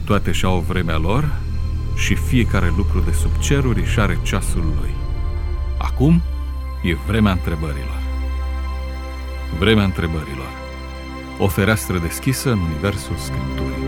toate și-au vremea lor și fiecare lucru de sub ceruri își are ceasul lui. Acum e vremea întrebărilor. Vremea întrebărilor. O fereastră deschisă în universul Scripturii.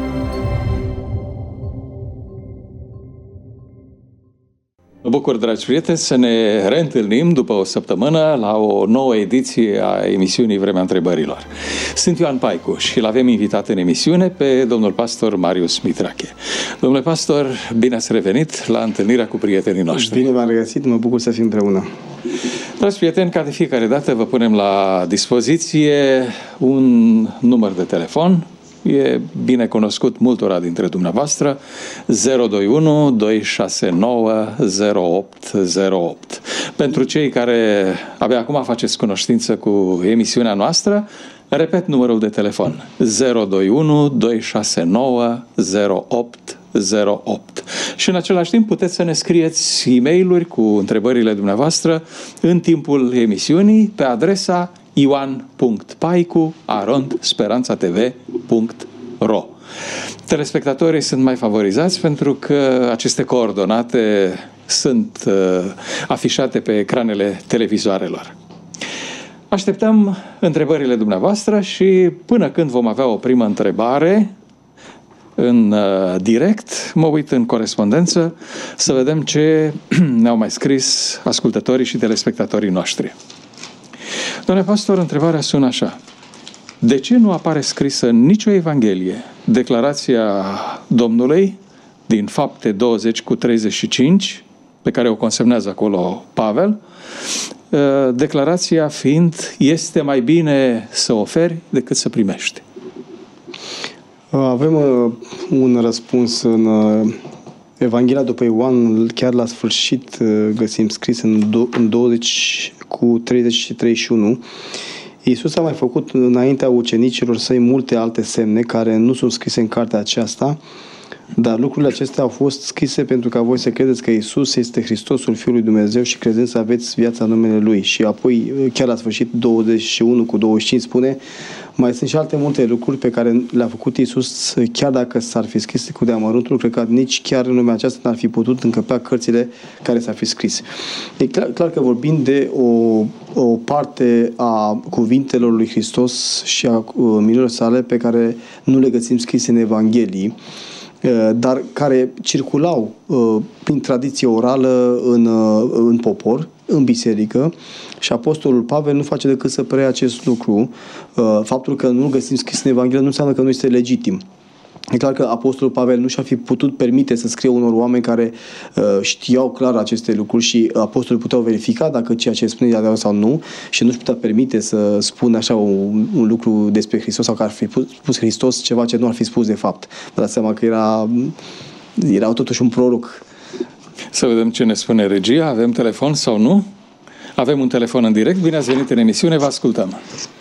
Mă bucur, dragi prieteni, să ne reîntâlnim după o săptămână la o nouă ediție a emisiunii Vremea Întrebărilor. Sunt Ioan Paicu și l avem invitat în emisiune pe domnul pastor Marius Mitrache. Domnule pastor, bine ați revenit la întâlnirea cu prietenii noștri. Bine v-am regăsit, mă bucur să fim împreună. Dragi prieteni, ca de fiecare dată vă punem la dispoziție un număr de telefon. E bine cunoscut multora dintre dumneavoastră, 021 269 0808. Pentru cei care abia acum faceți cunoștință cu emisiunea noastră, repet numărul de telefon, 021 269 0808. Și în același timp puteți să ne scrieți e-mail-uri cu întrebările dumneavoastră în timpul emisiunii pe adresa ioan.paicu@speranțatv.ro. Telespectatorii sunt mai favorizați pentru că aceste coordonate sunt afișate pe ecranele televizoarelor. Așteptăm întrebările dumneavoastră și până când vom avea o primă întrebare în direct, mă uit în corespondență să vedem ce ne-au mai scris ascultătorii și telespectatorii noștri. Domnule pastor, întrebarea sună așa. De ce nu apare scrisă în nicio evanghelie declarația Domnului din Fapte 20:35, pe care o consemnează acolo Pavel, declarația fiind: este mai bine să oferi decât să primești? Avem un răspuns în Evanghelia după Ioan, chiar la sfârșit găsim scris în 20:30 și 31. Iisus a mai făcut înaintea ucenicilor săi multe alte semne care nu sunt scrise în cartea aceasta, dar lucrurile acestea au fost scrise pentru ca voi să credeți că Iisus este Hristosul Fiul lui Dumnezeu și crezând să aveți viața în numele Lui. Și apoi, chiar la sfârșit, 21:25 spune: mai sunt și alte multe lucruri pe care le-a făcut Iisus, chiar dacă s-ar fi scris cu deamăruntul, cred că nici chiar în lumea aceasta n-ar fi putut încăpea cărțile care s-ar fi scris. E clar că vorbim de o parte a cuvintelor lui Hristos și a minunilor sale pe care nu le găsim scrise în Evanghelii, dar care circulau prin tradiție orală în popor, în biserică, și apostolul Pavel nu face decât să preia acest lucru. Faptul că nu găsim scris în Evanghelie nu înseamnă că nu este legitim. E clar că apostolul Pavel nu și-a fi putut permite să scrie unor oameni care știau clar aceste lucruri și apostolii puteau verifica dacă ceea ce spune e adevărat sau nu, și nu-și putea permite să spună așa un lucru despre Hristos sau că ar fi spus Hristos ceva ce nu ar fi spus de fapt. Vă dați seama că era totuși un proroc. Să vedem ce ne spune regia. Avem telefon sau nu? Avem un telefon în direct. Bine ați venit în emisiune, vă ascultăm.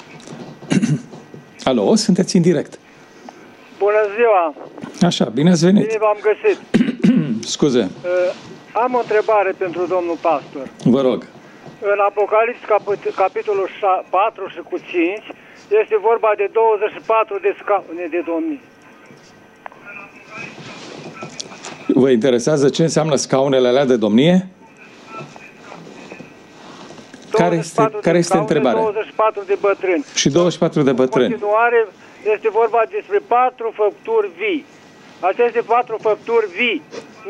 Alo, sunteți în direct. Bună ziua! Așa, bine ați venit. Bine v-am găsit. Scuze. Am o întrebare pentru domnul pastor. Vă rog. În Apocalips, capitolul 4 și cu 5, este vorba de 24 de scaune de domnii. Vă interesează ce înseamnă scaunele alea de domnie? Care este întrebarea? 24 de bătrâni. Și 24 de bătrâni. În continuare, este vorba despre 4 făpturi vii. Aceste 4 făpturi vii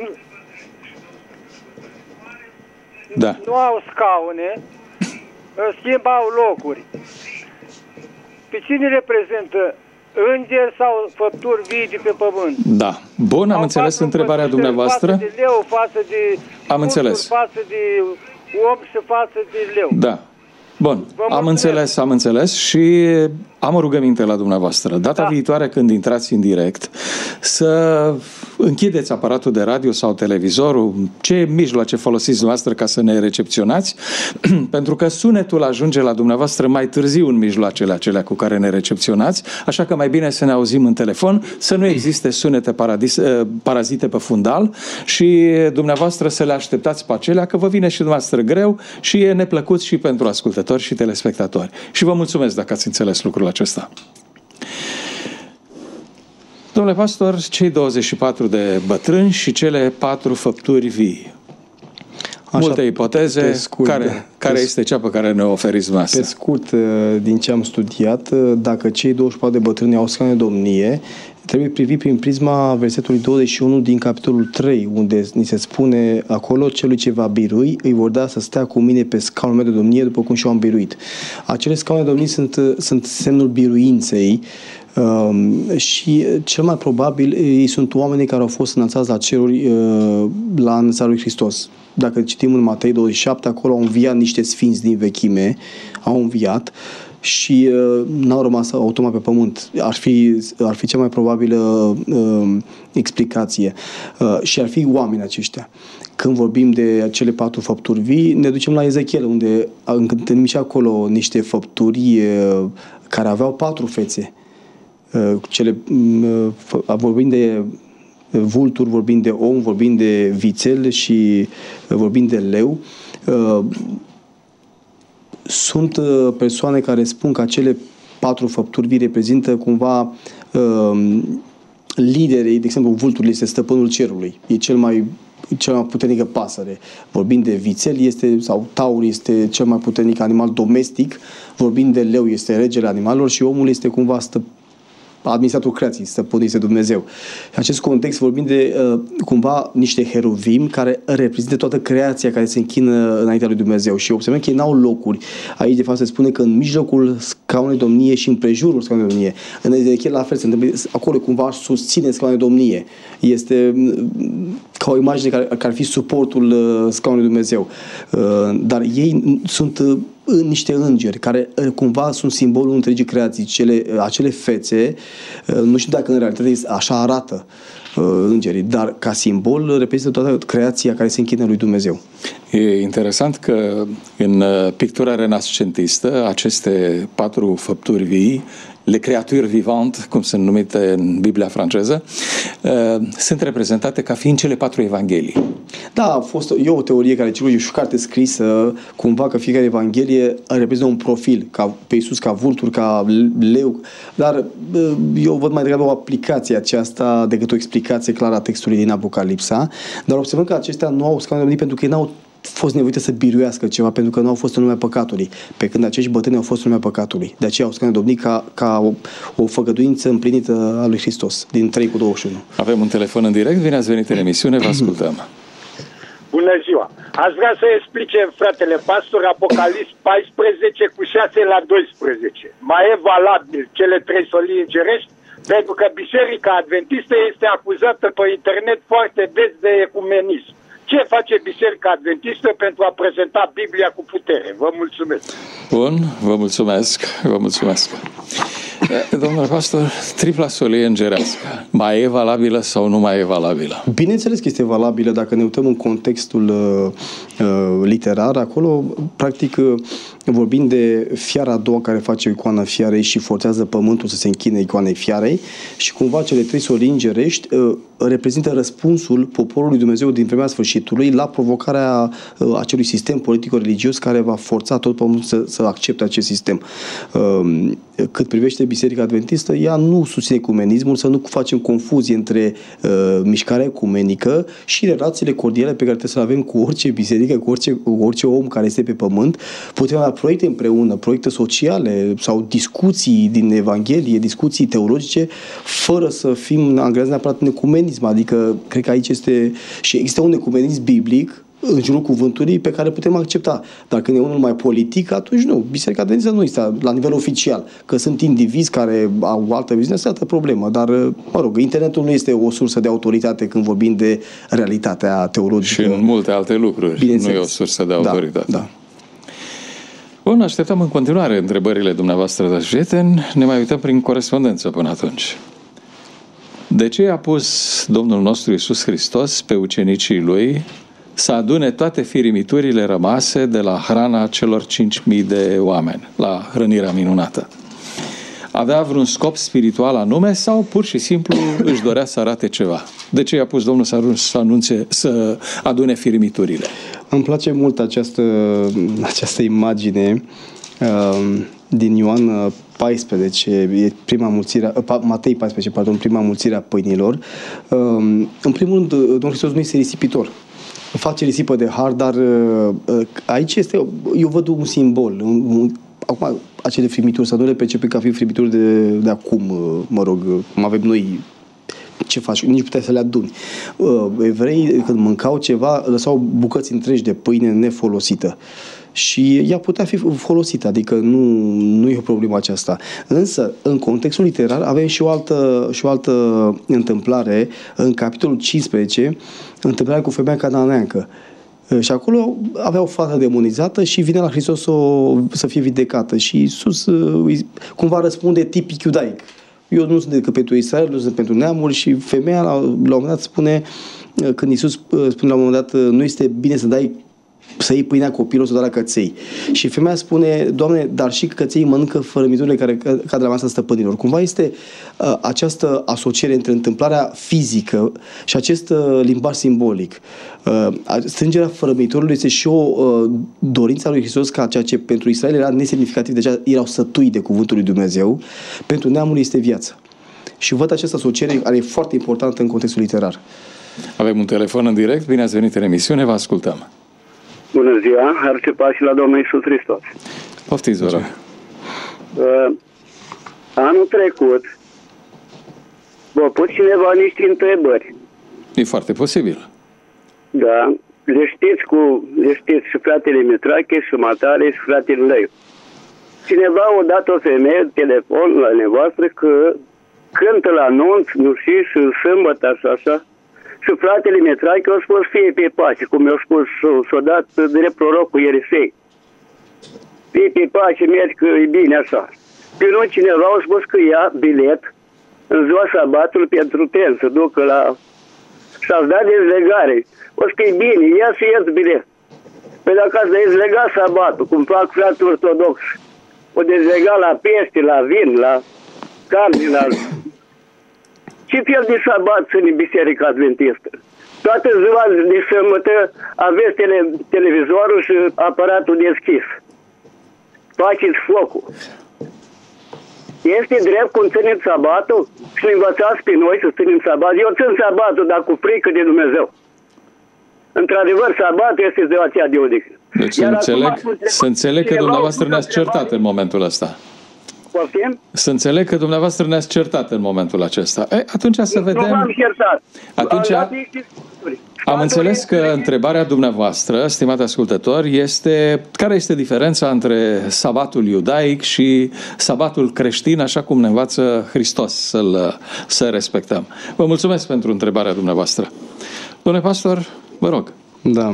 nu au scaune, în schimb au locuri. Pe cine reprezintă? Îngeri sau făpturi vii de pe pământ? Da. Bun, am înțeles întrebarea dumneavoastră. Față de leu, față de am înțeles. Față de om și față de leu. Da. Bun, am înțeles și am o rugăminte la dumneavoastră. Data viitoare când intrați în direct, să închideți aparatul de radio sau televizorul, ce mijloace folosiți dumneavoastră ca să ne recepționați, pentru că sunetul ajunge la dumneavoastră mai târziu în mijloacele acelea cu care ne recepționați, așa că mai bine să ne auzim în telefon, să nu existe sunete parazite pe fundal și dumneavoastră să le așteptați pe acelea, că vă vine și dumneavoastră greu și e neplăcut și pentru ascultători și telespectatori. Și vă mulțumesc dacă ați înțeles lucrul acesta. Domnule pastor, cei 24 de bătrâni și cele 4 făpturi vii. Multe ipoteze. Scurt, care este cea pe care ne oferiți dumneavoastră? Pe scurt, din ce am studiat, dacă cei 24 de bătrâni au scaune de domnie, trebuie privit prin prisma versetului 21 din capitolul 3, unde ni se spune acolo: celui ce va birui îi vor da să stea cu mine pe scaunul meu de domnie după cum și-o am biruit. Acele scaune de domnie sunt semnul biruinței. Și cel mai probabil ei sunt oamenii care au fost înălțați la ceruri la înălțarea lui Hristos. Dacă citim în Matei 27, acolo au înviat niște sfinți din vechime, au înviat și n-au rămas automat pe pământ. Ar fi cea mai probabilă explicație. Și ar fi oamenii aceștia. Când vorbim de cele 4 făpturi vii, ne ducem la Ezechiel, unde întâlnim și acolo niște făpturi care aveau 4 fețe. Vorbim de vulturi, vorbim de om, vorbim de vițel și vorbim de leu. Sunt persoane care spun că acele 4 făpturi vii reprezintă cumva liderii. De exemplu, vulturul este stăpânul cerului, e cea mai puternică pasăre. Vorbim de vițel, sau taur este cel mai puternic animal domestic. Vorbim de leu, este regele animalelor, și omul este cumva administratul creației, stăpânul este Dumnezeu. În acest context vorbim de cumva niște heruvim care reprezintă toată creația care se închină înaintea lui Dumnezeu. Și observăm că ei n-au locuri. Aici de fapt se spune că în mijlocul scaunului de domnie și în prejurul scaunului de domnie. În Ezechiel la fel se întâmplă, acolo cumva susține scaunul de domnie. Este ca o imagine care ar fi suportul scaunului de Dumnezeu. Dar ei sunt niște îngeri care cumva sunt simbolul întregii creații. Acele fețe, nu știu dacă în realitate așa arată îngerii, dar ca simbol reprezintă toată creația care se închină lui Dumnezeu. E interesant că în pictura renascentistă aceste 4 făpturi vii, les créatures vivantes, cum sunt numite în Biblia franceză, sunt reprezentate ca fiind cele 4 evanghelii. Da, a fost o teorie care e și o carte scrisă, cumva că fiecare evanghelie reprezintă un profil, pe Iisus ca vultur, ca leu, dar eu văd mai degrabă o aplicație aceasta decât o explicație clară a textului din Apocalipsa, dar observăm că acestea nu au scaune de domnie pentru că ei n-au fost nevoite să biruiască ceva, pentru că nu au fost în lumea păcatului, pe când acești bătrâni au fost în lumea păcatului. De aceea au scaune de domnie ca o făgăduință împlinită a lui Hristos, din 3:21. Avem un telefon în direct, bine ați venit în emisiune, vă ascultăm. Bună ziua! Aș vrea să explice fratele pastor Apocalips 14:6-12. Mai e valabil cele 3 solii îngerești, pentru că Biserica Adventistă este acuzată pe internet foarte des de ecumenism. Ce face Biserica Adventistă pentru a prezenta Biblia cu putere? Vă mulțumesc! Bun, vă mulțumesc. Domnule pastor, tripla solie îngerească, mai e valabilă sau nu mai e valabilă? Bineînțeles că este valabilă dacă ne uităm în contextul literar. Acolo, practic, vorbim de fiara a doua care face o icoană fiarei și forțează pământul să se închine icoanei fiarei, și cumva cele 3 solii îngerești reprezintă răspunsul poporului Dumnezeu din vremea sfârșitului la provocarea acelui sistem politic-religios care va forța tot pământul să accepte acest sistem. Cât privește Biserica Adventistă, ea nu susține ecumenismul, să nu facem confuzie între mișcarea ecumenică și relațiile cordiale pe care trebuie să le avem cu orice biserică, cu orice om care este pe pământ. Putem avea proiecte împreună, proiecte sociale sau discuții din Evanghelie, discuții teologice, fără să fim angajați neapărat în ecumenism. Adică, cred că aici există un ecumenism biblic în jurul cuvântului pe care putem accepta. Dar când e unul mai politic, atunci nu. Biserica Adventistă nu este la nivel oficial. Că sunt indivizi care au altă viziune, este altă problemă. Dar, mă rog, internetul nu este o sursă de autoritate când vorbim de realitatea teologică. Și în multe alte lucruri nu e o sursă de autoritate. Da. Bun, așteptăm în continuare întrebările dumneavoastră, dragi prieteni. Ne mai uităm prin corespondență până atunci. De ce a pus Domnul nostru Iisus Hristos pe ucenicii Lui să adune toate firimiturile rămase de la hrana celor 5.000 de oameni, la hrănirea minunată? Avea vreun scop spiritual anume sau pur și simplu își dorea să arate ceva? De ce i-a pus Domnul să adune firimiturile? Îmi place mult această imagine. din Ioan 14, e prima mulțire, Matei 14, pardon, prima mulțire a pâinilor. În primul rând, Domnul Hristos nu este risipitor. Face risipă de har, dar aici este, eu văd un simbol. Acum, acele frimituri, să nu le percepe ca fi frimituri de acum, mă rog, cum avem noi. Ce faci? Nici puteai să le aduni. Evreii, când mâncau ceva, lăsau bucăți întregi de pâine nefolosită. Și ea putea fi folosită, adică nu e o problemă aceasta. Însă, în contextul literar, avem și o altă întâmplare, în capitolul 15, întâmplarea cu femeia cananeancă. Și acolo avea o fată demonizată și vine la Hristos să fie vindecată. Și Iisus cumva răspunde tipic iudaic. Eu nu sunt decât pentru Israel, nu sunt pentru neamuri. Și femeia la un moment dat spune, când Iisus spune la un moment dat, nu este bine să iei pâinea copilului, să o dai la căței. Și femeia spune, Doamne, dar și căței mănâncă fărămiturile care cad de la masa stăpânilor. Cumva este această asociere între întâmplarea fizică și acest limbaj simbolic. Strângerea fărămitorului este și o dorință a lui Hristos ca ceea ce pentru Israel era nesemnificativ, deja erau sătui de cuvântul lui Dumnezeu, pentru neamul este viață. Și văd această asociere care e foarte importantă în contextul literar. Avem un telefon în direct, bine ați venit în emisiune, vă ascultăm. Bună ziua, harce pași la Domnul Iisus Hristos. Poftiți, vă rog. Anul trecut v-a pus cineva niște întrebări. E foarte posibil. Da, le știți și fratele Mitrache și Matare și fratele Lăiu. Cineva a dat o femeie telefon la nevoastră că cântă la anunț, nu știu, și sâmbătă și așa. Și fratele Mitrache a spus fie pe pace, cum i-a spus, s-a dat drept prorocul Ierisei. Fie pe pace, mergi că e bine așa. Pe nu cineva a spus că ia bilet în ziua sabatului pentru tren, să ducă la... Și-ați dat dezlegare. O să că e bine, ia să ieți bilet. Păi dacă ați dezlegat sabatul, cum fac frații ortodoxi, o dezlega la pește, la vin, la carne, la... Ce fel de sabat sunt în Biserica Adventistă? Toată ziua de sâmbătă aveți televizorul și aparatul deschis. Faceți focul. Este drept cum țineți sabatul și ne învățați pe noi să ținem sabat. Eu țin sabatul, dar cu frică de Dumnezeu. Într-adevăr, sabatul este ziua aceea de odihnă. Deci să înțeleg că dumneavoastră ne-ați certat în momentul ăsta. Poftim? Să înțeleg că dumneavoastră ne-ați certat în momentul acesta. Atunci să vedem... Nu m-am certat. Atunci am înțeles că întrebarea dumneavoastră, stimat ascultător, este care este diferența între sabatul iudaic și sabatul creștin, așa cum ne învață Hristos să respectăm. Vă mulțumesc pentru întrebarea dumneavoastră. Domnule pastor, vă rog. Da,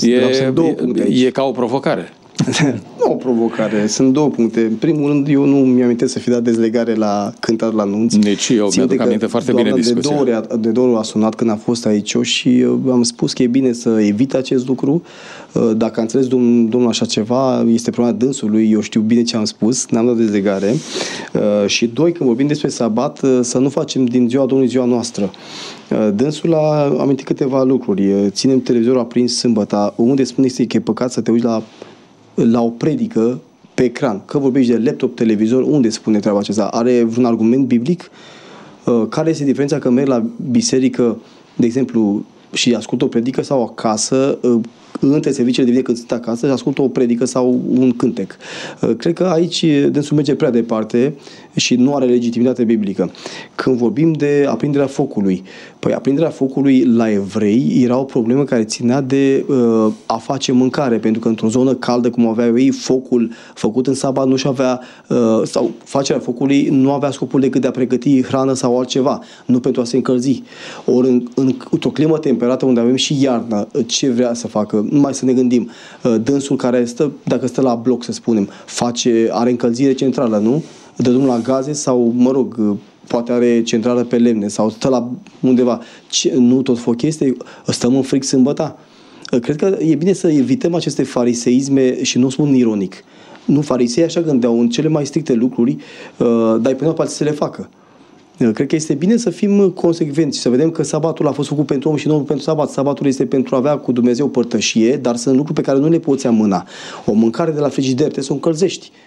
e ca o provocare. Nu o provocare, sunt două puncte. În primul rând, eu nu mi-amintesc să fi dat dezlegare la cântat la anunț. Nici eu mi-aduc aminte foarte bine discuția. De două ori a sunat când a fost aici și am spus că e bine să evite acest lucru. Dacă a înțeles domnul așa ceva, este problema dânsului, eu știu bine ce am spus, n-am dat dezlegare. Și doi, când vorbim despre sabat, să nu facem din ziua Domnului ziua noastră. Dânsul a amintit câteva lucruri. Ținem televizorul aprins sâmbătă, unde spune că e păcat să te uiți la o predică pe ecran. Că vorbești de laptop, televizor, unde spune treaba aceasta? Are vreun argument biblic? Care este diferența că merg la biserică, de exemplu, și ascultă o predică sau acasă, între serviciile de vine când sunt acasă și ascultă o predică sau un cântec. Cred că aici dânsul merge prea departe și nu are legitimitate biblică. Când vorbim de aprinderea focului, păi aprinderea focului la evrei era o problemă care ținea de a face mâncare, pentru că într-o zonă caldă, cum aveau ei, focul făcut în sabat nu și avea, sau facerea focului nu avea scopul decât de a pregăti hrană sau altceva, nu pentru a se încălzi. Ori într-o climă temperată unde avem și iarnă, ce vrea să facă? Numai să ne gândim, dânsul care stă, dacă stă la bloc, să spunem, are încălzire centrală, nu? Dă drumul la gaze sau, mă rog, poate are centrală pe lemne sau stă la undeva. Nu tot foc este? Stăm în frig sâmbăta? Cred că e bine să evităm aceste fariseisme și nu spun ironic. Nu, farisei așa gândeau în cele mai stricte lucruri, dar până la să le facă. Cred că este bine să fim consecvenți și să vedem că sabatul a fost făcut pentru om și nu pentru sabat. Sabatul este pentru a avea cu Dumnezeu părtășie, dar sunt lucruri pe care nu le poți amâna. O mâncare de la frigider trebuie să o încălzești.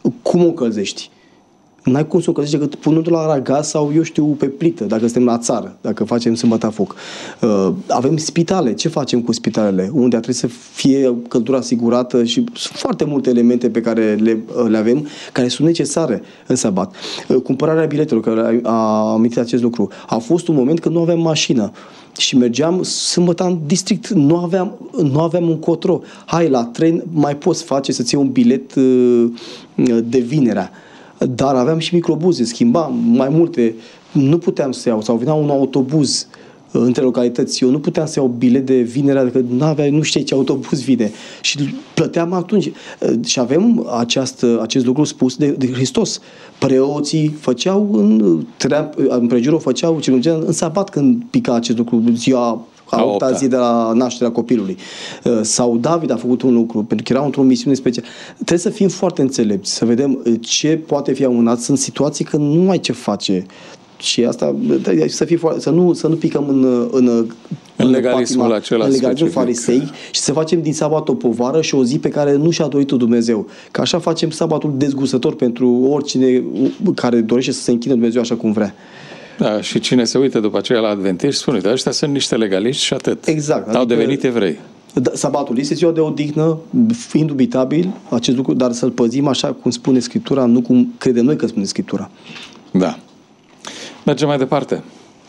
cum o încălzești? N-ai cum să o încălzești decât punându-l la aragaz sau, eu știu, pe plită, dacă suntem la țară, dacă facem sâmbătă foc. Avem spitale. Ce facem cu spitalele? Unde trebuie să fie căldura asigurată și sunt foarte multe elemente pe care le avem, care sunt necesare în sabat. Cumpărarea biletelor, care a amintit acest lucru. A fost un moment când nu aveam mașină și mergeam sâmbătă în district, nu aveam un cotro. Hai, la tren mai poți face să-ți iei un bilet de vinerea. Dar aveam și microbuze, schimbam mai multe, nu puteam să iau, sau venea un autobuz între localități, eu nu puteam să iau bilet de vinerea, că nu știai ce autobuz vine și plăteam atunci. Și avem acest lucru spus de Hristos. Preoții făceau împrejurul făceau circumcizie în sabat când pica acest lucru, ziua a 8-a zi de la nașterea copilului. Sau David a făcut un lucru, pentru că era într-o misiune specială. Trebuie să fim foarte înțelepți, să vedem ce poate fi amânat. Sunt situații când nu ai ce face. Și asta, să nu picăm în legalismul acela legalismul farisei și să facem din sabat o povară și o zi pe care nu și-a dorit-o Dumnezeu. Că așa facem sabatul dezgustător pentru oricine care dorește să se închine Dumnezeu așa cum vrea. Da, și cine se uită după aceea la adventiști spune, că ăștia sunt niște legaliști și atât. Exact. Au devenit evrei. Sabatul este ziua de odihnă, indubitabil acest lucru, dar să-l păzim așa cum spune Scriptura, nu cum credem noi că spune Scriptura. Da. Mergem mai departe.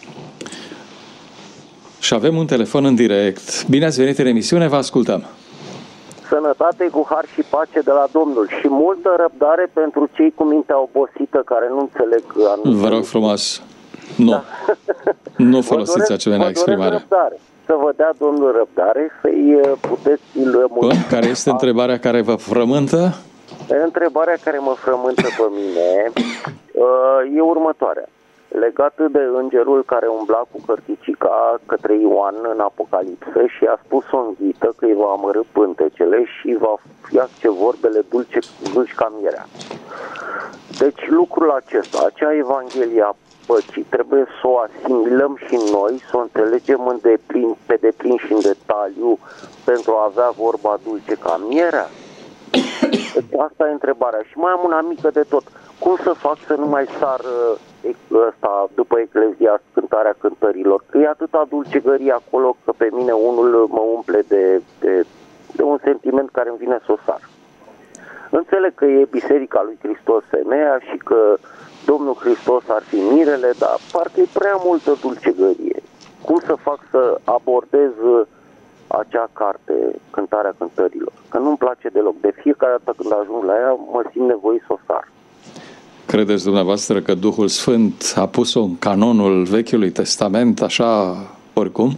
Și avem un telefon în direct. Bine ați venit în emisiune, vă ascultăm. Sănătate cu har și pace de la Domnul și multă răbdare pentru cei cu mintea obosită care nu înțeleg anumite. Vă rog frumos, nu. Da. Nu folosiți asemenea exprimare. Răbdare. Să vă dea Domnul răbdare, să-i puteți lămuri. Care este întrebarea care vă frământă? Întrebarea care mă frământă pe mine e următoarea. Legat de îngerul care umbla cu cărticica către Ioan în Apocalipsă și a spus o înghită că îi va amărâ pântecele și va face vorbele dulci ca mierea. Deci lucrul acesta, acea Evanghelie a păcii, trebuie să o asimilăm și noi, să o înțelegem pe deplin și în detaliu pentru a avea vorba dulce ca mierea? Asta e întrebarea. Și mai am una mică de tot. Cum să fac să nu mai sar ăsta după Ecleziast, cântarea cântărilor? Că e atâta dulcegărie acolo că pe mine unul mă umple de un sentiment care îmi vine să o sar. Înțeleg că e Biserica lui Hristos femeia și că Domnul Hristos ar fi mirele, dar parcă e prea multă dulcegărie. Cum să fac să abordez acea carte, Cântarea cântărilor? Că nu-mi place deloc. De fiecare dată când ajung la ea, mă simt nevoit să o sar. Credeți dumneavoastră că Duhul Sfânt a pus-o în canonul Vechiului Testament așa oricum?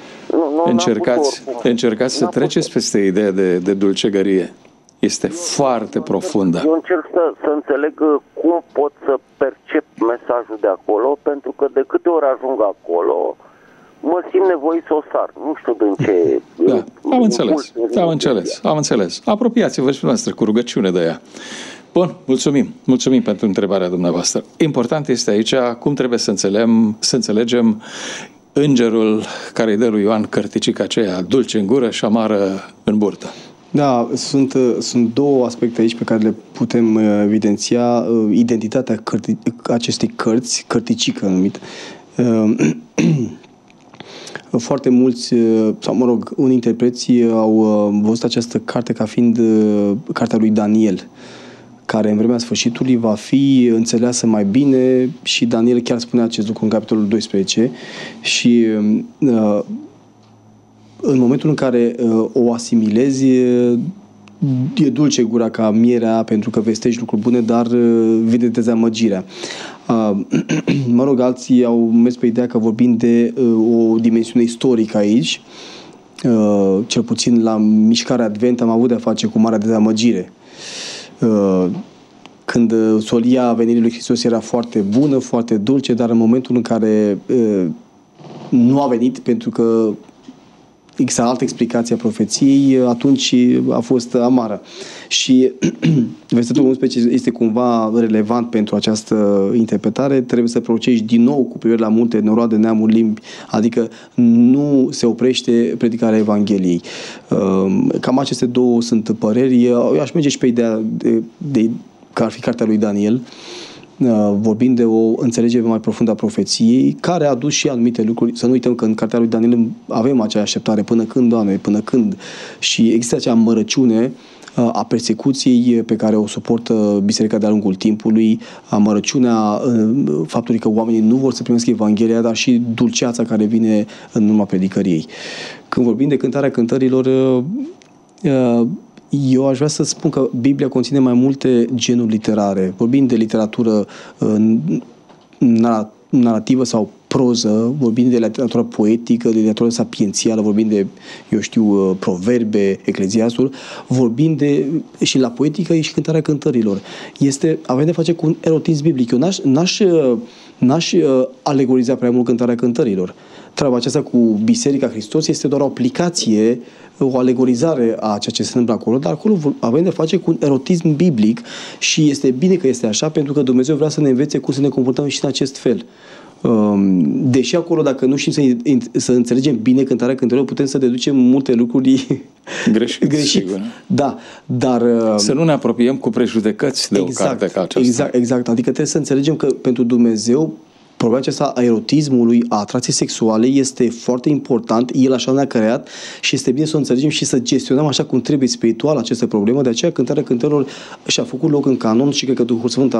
Încercați să treceți peste ideea de dulcegărie. Este foarte profundă. Eu încerc să înțeleg cum pot să percep mesajul de acolo, pentru că de câte ori ajung acolo, mă simt nevoit să o sar. Nu știu din ce... Da, am înțeles. Apropiați-vă și dumneavoastră cu rugăciune de ea. Bun, mulțumim pentru întrebarea dumneavoastră. Important este aici cum trebuie să înțelegem îngerul care îi dă lui Ioan cărticica aceea dulce în gură și amară în burtă. Da, sunt două aspecte aici pe care le putem evidenția. Identitatea acestei cărți, cărticică numit. Foarte mulți, sau mă rog, unii interpreții au văzut această carte ca fiind cartea lui Daniel, care în vremea sfârșitului va fi înțeleasă mai bine și Daniel chiar spune acest lucru în capitolul 12 și în momentul în care o asimilezi, e dulce gura ca mierea pentru că vestești lucruri bune, dar vine dezamăgirea. Mă rog, alții au mers pe ideea că vorbim de o dimensiune istorică aici, cel puțin la mișcarea Advent am avut de-a face cu marea dezamăgire. Când solia venirii lui Hristos era foarte bună, foarte dulce, dar în momentul în care nu a venit pentru că există altă explicație a profeției, atunci a fost amară. Și versetul 11 este cumva relevant pentru această interpretare. Trebuie să procești din nou cu privire la multe noroade, neamuri, limbi, adică nu se oprește predicarea Evangheliei. Cam aceste două sunt păreri. Eu aș merge și pe ideea de că ar fi cartea lui Daniel, vorbind de o înțelegere mai profundă a profeției, care a adus și anumite lucruri. Să nu uităm că în cartea lui Daniel avem acea așteptare, până când, Doamne, până când, și există acea amărăciune a persecuției pe care o suportă biserica de-a lungul timpului, amărăciunea faptului că oamenii nu vor să primească Evanghelia, dar și dulceața care vine în urma predicării ei. Când vorbim de cântarea cântărilor, eu aș vrea să spun că Biblia conține mai multe genuri literare. Vorbim de literatură narrativă sau proză, vorbim de literatură poetică, de literatură sapiențială, vorbim de, eu știu, proverbe, Ecleziastul, vorbim de, și la poetică e și cântarea cântărilor. Avem de face cu un erotism biblic. Eu n-aș alegoriza prea mult cântarea cântărilor. Treaba aceasta cu Biserica Hristos este doar o aplicație, o alegorizare a ceea ce se întâmplă acolo, dar acolo avem de face cu un erotism biblic și este bine că este așa, pentru că Dumnezeu vrea să ne învețe cum să ne comportăm și în acest fel. Deși acolo, dacă nu știm să înțelegem bine cântarea cântărilor, putem să deducem multe lucruri greșit. Da, dar să nu ne apropiem cu prejudecăți de o carte ca aceasta. Exact. Adică trebuie să înțelegem că pentru Dumnezeu problema aceasta a erotismului, a atracției sexuale este foarte important, El așa ne-a creat și este bine să o înțelegem și să gestionăm așa cum trebuie spiritual această problemă. De aceea cântarea cântărilor și-a făcut loc în canon și cred că Duhul Sfânt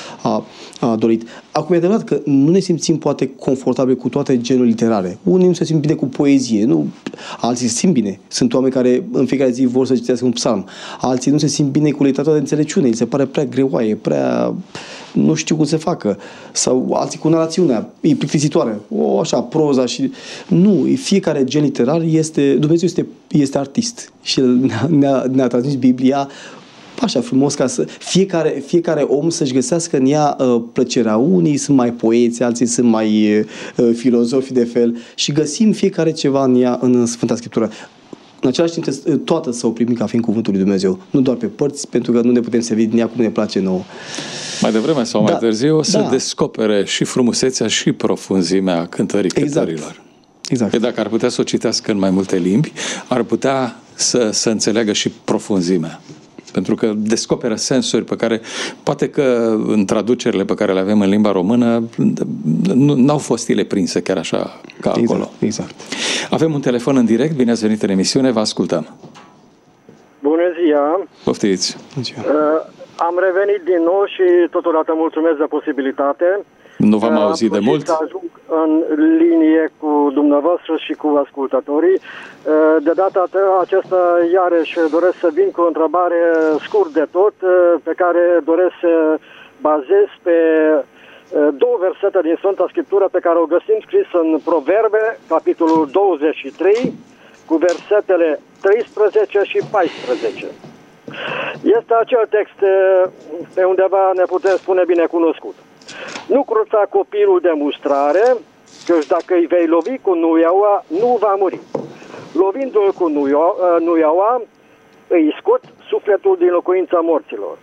a dorit. Acum e adevărat că nu ne simțim poate confortabil cu toate genurile literare. Unii nu se simt bine cu poezie, nu? Alții se simt bine. Sunt oameni care în fiecare zi vor să citească un psalm. Alții nu se simt bine cu literatura de înțelepciune, îi se pare prea greoaie, prea nu știu cum se facă. Sau alții cu narațiunea, e plictisitoare. Așa, proza și... Nu, fiecare gen literar Dumnezeu este artist. Și ne-a transmis Biblia așa frumos ca să... Fiecare om să-și găsească în ea plăcerea. Unii sunt mai poeți, alții sunt mai filozofi de fel. Și găsim fiecare ceva în ea, în Sfânta Scriptură. În același timp, toată să o primim ca fiind cuvântul lui Dumnezeu. Nu doar pe părți, pentru că nu ne putem servi din ea cum ne place nouă. Mai devreme sau mai târziu o să descopere și frumusețea și profunzimea cântării cântărilor. Exact. Dacă ar putea să o citească în mai multe limbi, ar putea să înțeleagă și profunzimea. Pentru că descoperă sensuri pe care, poate că în traducerile pe care le avem în limba română, n-au fost ele prinse chiar așa ca acolo. Exact. Avem un telefon în direct, bine ați venit în emisiune, vă ascultăm. Bună ziua! Poftiți! Am revenit din nou și totodată mulțumesc de posibilitate. Nu v-am auzit de mult. Să ajung în linie cu dumneavoastră și cu ascultătorii. De data aceasta, iarăși, doresc să vin cu o întrebare scurt de tot, pe care doresc să bazez pe două versete din Sfânta Scriptură pe care o găsim scris în Proverbe, capitolul 23, cu versetele 13 și 14. Este acel text pe undeva ne putem spune bine cunoscut. Nu cruța copilul de mustrare, căci dacă îi vei lovi cu nuiaua, nu va muri. Lovindu-l cu nuiaua, îi scot sufletul din locuința morților.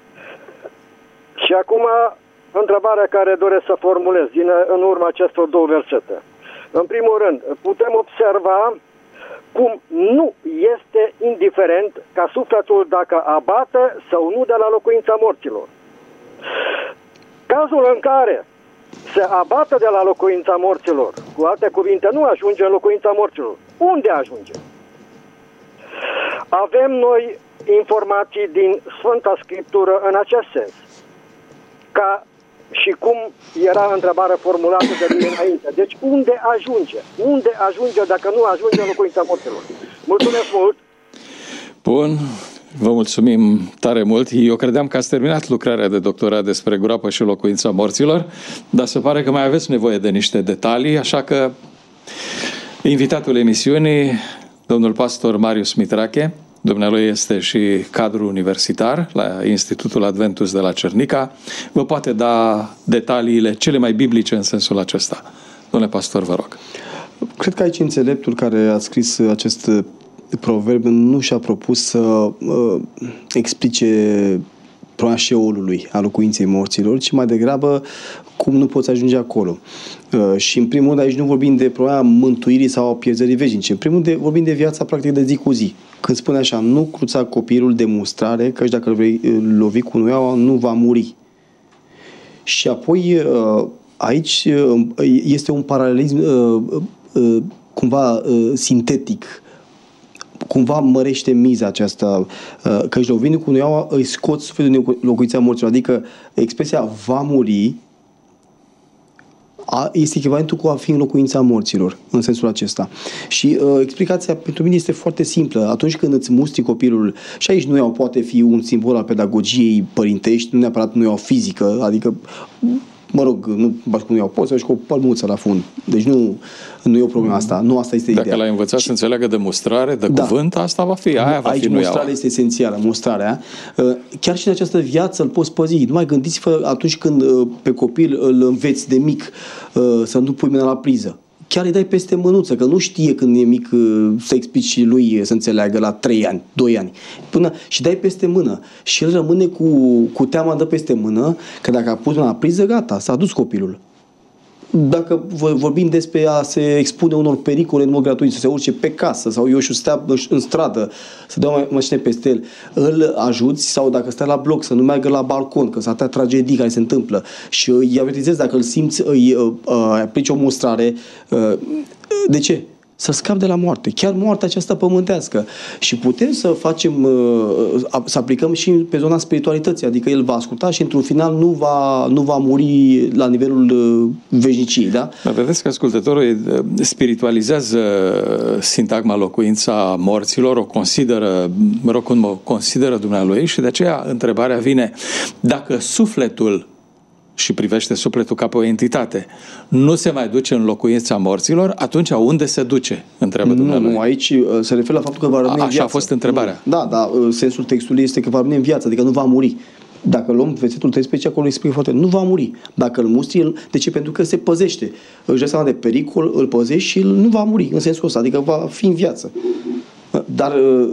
Și acum, întrebarea care doresc să formulez în urma acestor două versete. În primul rând, putem observa cum nu este indiferent ca sufletul dacă abate sau nu de la locuința morților. Cazul în care se abate de la locuința morților, cu alte cuvinte, nu ajunge în locuința morților. Unde ajunge? Avem noi informații din Sfânta Scriptură în acest sens. Ca și cum era întrebarea formulată de mine înainte. Deci unde ajunge? Unde ajunge dacă nu ajunge în locuința morților? Mulțumesc mult! Bun, vă mulțumim tare mult. Eu credeam că ați terminat lucrarea de doctorat despre groapă și locuința morților, dar se pare că mai aveți nevoie de niște detalii, așa că invitatul emisiunii, domnul pastor Marius Mitrache, dumnealui este și cadru universitar la Institutul Adventus de la Cernica, vă poate da detaliile cele mai biblice în sensul acesta. Domnule pastor, vă rog. Cred că aici înțeleptul care a scris acest proverb nu și-a propus să explice problema șeolului, a locuinței morților, ci mai degrabă cum nu poți ajunge acolo. Și în primul rând aici nu vorbim de problema mântuirii sau a pierzării veșnice. În primul rând vorbim de viața practic de zi cu zi. Când spune așa, nu cruța copilul de mustrare, că dacă îl vei lovi cu nuiaua, nu va muri. Și apoi aici este un paralelism cumva sintetic, cumva mărește miza aceasta, că își lovindu cu nuiaua îi scoți sufletul din locuința morților, adică expresia va muri este echivalentul cu a fi în locuința morților, în sensul acesta. Și explicația pentru mine este foarte simplă. Atunci când îți mustri copilul, și aici nuiaua poate fi un simbol al pedagogiei părintești, nu neapărat nuiaua fizică, adică mă rog, nu bași cu nuiaua, poți să cu o pălmuță la fund. Deci nu e o problemă asta. Nu asta este ideea. Dacă l-ai învățat să înțeleagă de mustrare, de cuvânt, asta va fi. Aia va aici fi nuiaua. mustrarea este esențială, mustrarea. Chiar și în această viață îl poți păzi. Nu mai gândiți-vă atunci când pe copil îl înveți de mic să nu pui mâna la priză. Chiar îi dai peste mânuță, că nu știe când e mic să explici și lui să înțeleagă la 3 ani, 2 ani. Și dai peste mână. Și el rămâne cu teama de peste mână, că dacă a pus mâna la priză, gata, s-a dus copilul. Dacă vorbim despre a se expune unor pericole în mod gratuit, să se urce pe casă sau eu stea în stradă, să dea mașină peste el, îl ajuți, sau dacă stai la bloc să nu meargă la balcon, că s-a atâtea tragedii care se întâmplă și îi avertizezi, dacă îl simți, îi aplici o mustrare. De ce? Să scapi de la moarte, chiar moartea aceasta pământească. Și putem să facem, să aplicăm și pe zona spiritualității, adică el va asculta și într-un final nu va muri la nivelul veșniciei, da? Dar vedeți că ascultătorul spiritualizează sintagma locuința morților, o consideră, cum o consideră dumnealui, și de aceea întrebarea vine, dacă sufletul, și privește sufletul ca pe o entitate, nu se mai duce în locuința morților, atunci unde se duce? Întreabă dumnealui. Nu, aici se referă la faptul că va rămâne în viață. Așa a fost întrebarea. Da, dar sensul textului este că va rămâne în viață, adică nu va muri. Dacă luăm versetul 13, acolo explică foarte, nu va muri. Dacă îl mustri, de ce? Pentru că se păzește. Își dă seama de pericol, îl păzești și nu va muri în sensul ăsta, adică va fi în viață. Dar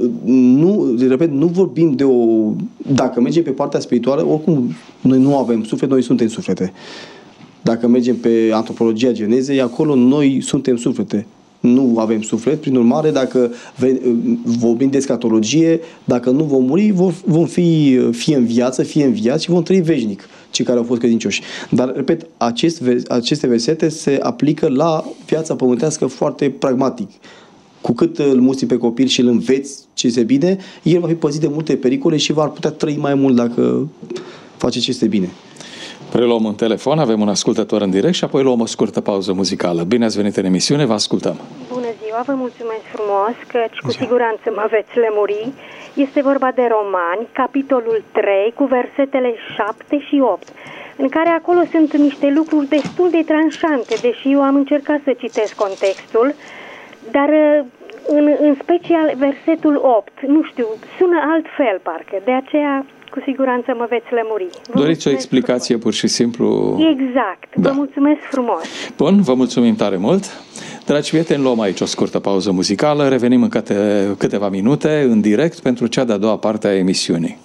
nu vorbim de o... Dacă mergem pe partea spirituală, oricum noi nu avem suflet, noi suntem suflete. Dacă mergem pe antropologia genezei, acolo noi suntem suflete. Nu avem suflet, prin urmare, dacă vorbim de escatologie, dacă nu vom muri, vom fi fie în viață, fie înviați și vom trăi veșnic, cei care au fost credincioși. Dar, repet, aceste versete se aplică la viața pământească foarte pragmatic. Cu cât îl mustri pe copil și îl înveți ce este bine, el va fi păzit de multe pericole și va putea trăi mai mult dacă face ce este bine. Preluăm un telefon, avem un ascultător în direct și apoi luăm o scurtă pauză muzicală. Bine ați venit în emisiune, vă ascultăm. Bună ziua, vă mulțumesc frumos, căci cu siguranță mă veți lămuri. Este vorba de Romani, capitolul 3, cu versetele 7 și 8, în care acolo sunt niște lucruri destul de tranșante, deși eu am încercat să citesc contextul, dar în special versetul 8, nu știu, sună altfel parcă, de aceea cu siguranță mă veți lămuri. Doriți o explicație pur și simplu? Exact, da. Vă mulțumesc frumos. Bun, vă mulțumim tare mult. Dragi prieteni, luăm aici o scurtă pauză muzicală, revenim în câteva minute în direct pentru cea de-a doua parte a emisiunii.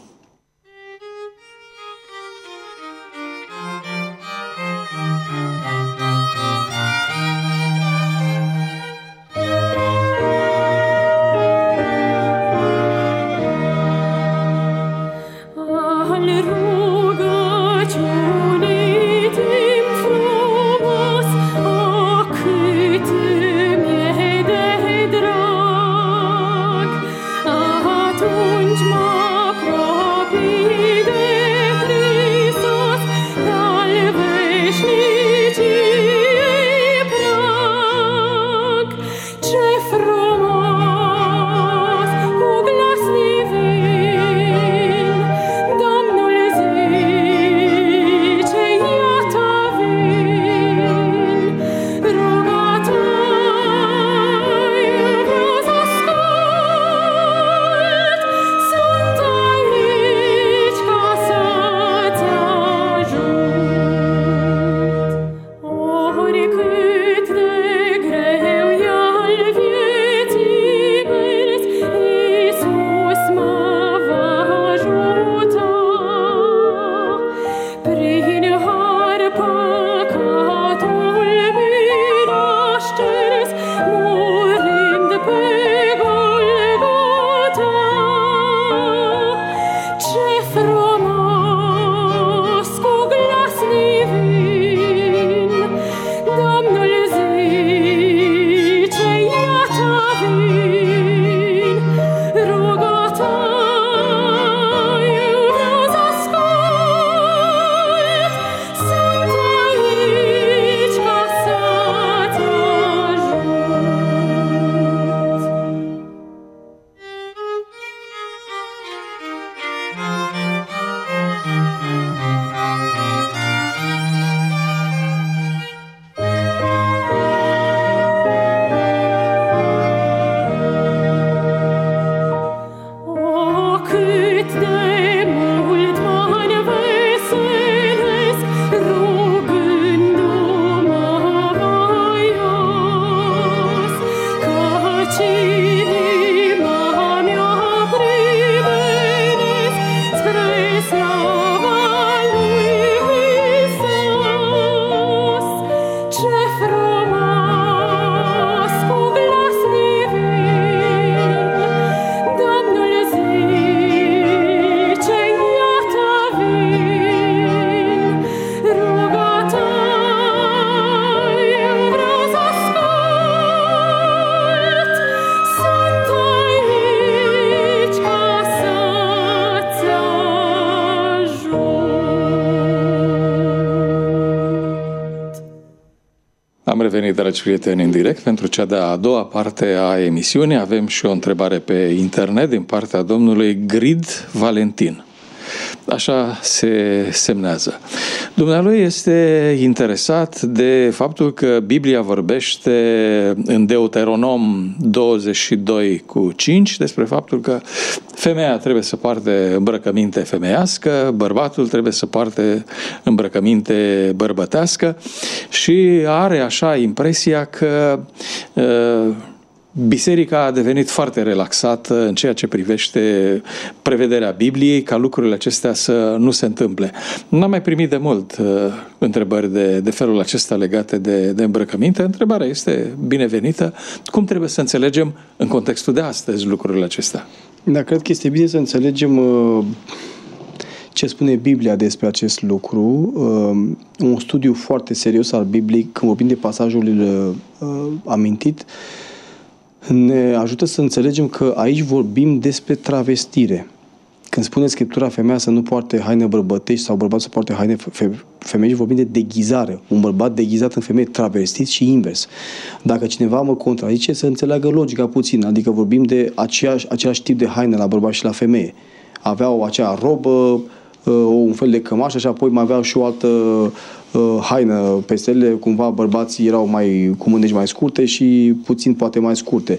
Atunci mă revenit, dragi prieteni, în direct pentru cea de-a doua parte a emisiunii. Avem și o întrebare pe internet din partea domnului Grid Valentin. Așa se semnează. Dumnealui este interesat de faptul că Biblia vorbește în Deuteronom 22:5 despre faptul că femeia trebuie să poarte îmbrăcăminte femeiască, bărbatul trebuie să poarte îmbrăcăminte bărbătească și are așa impresia că biserica a devenit foarte relaxată în ceea ce privește prevederea Bibliei, ca lucrurile acestea să nu se întâmple. N-am mai primit de mult întrebări de felul acesta legate de îmbrăcăminte. Întrebarea este binevenită. Cum trebuie să înțelegem în contextul de astăzi lucrurile acestea? Da, cred că este bine să înțelegem ce spune Biblia despre acest lucru. Un studiu foarte serios al Bibliei, când vorbim de pasajul amintit, ne ajută să înțelegem că aici vorbim despre travestire. Când spune Scriptura femeia să nu poarte haine bărbătești sau bărbatul să poarte haine femeiești, vorbim de deghizare. Un bărbat deghizat în femeie travestit și invers. Dacă cineva mă contrazice, să înțeleagă logica puțin. Adică vorbim de același tip de haine la bărbat și la femeie. Aveau acea robă, un fel de cămașă și apoi mai aveau și o altă haină peste ele, cumva bărbații erau cu mâneci mai scurte și puțin poate mai scurte.